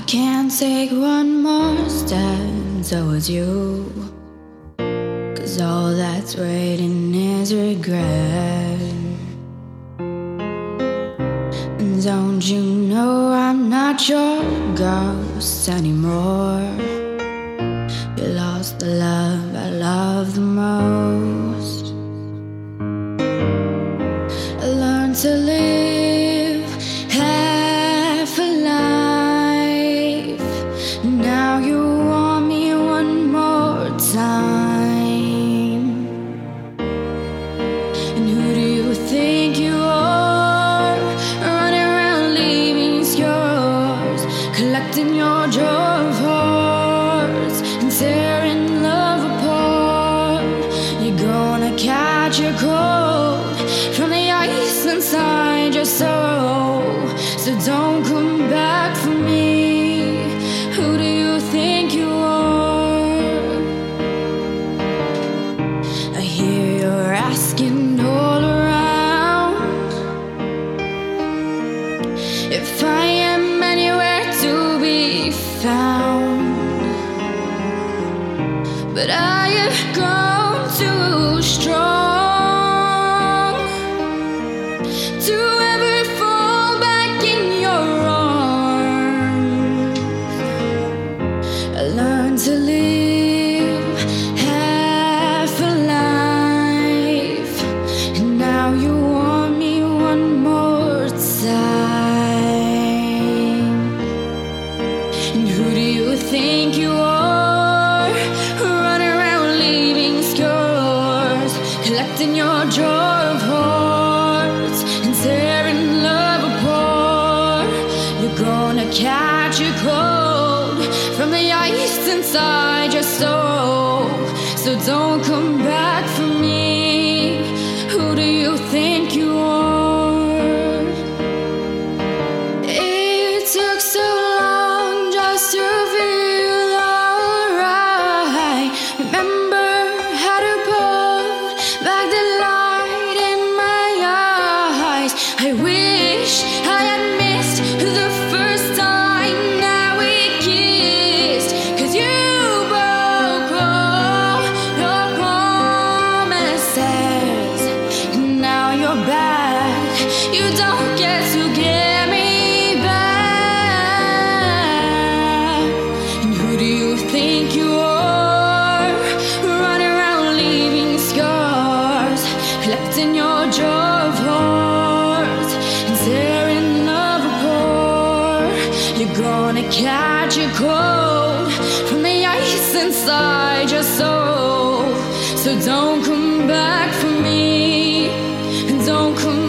can't take one more step towards you, 'cause all that's waiting is regret. And don't you know I'm not your ghost anymore? You lost the love I love the most. I learned to live half a life. Now you want me one more time. And who do you think you are? Running around leaving scars, collecting your joy of hearts and tearing love apart. You're gonna catch a cold from the ice inside your soul. So don't come back for me. Who do you think you are? I hear you're asking all around if I am anywhere to be found. But I have grown too strong to ever fall back in your arms. I learned to live half a life, and now you want me one more time. And who do you think you are? Running around leaving scars, collecting your joy of hearts and tearing love apart. You're gonna catch a cold from the ice inside your soul. So don't come back for me. Who do you think you are? It took so long just to feel alright. Remember how to put back the light in my eyes. I wish I had missed the first time that we kissed, 'cause you broke all your promises. Now you're back, you don't get to get me back. And who do you think you are? Running around leaving scars, collecting your joy of hearts and tearing love apart. You're gonna catch a cold from the ice inside your soul. So don't come back for me, and don't come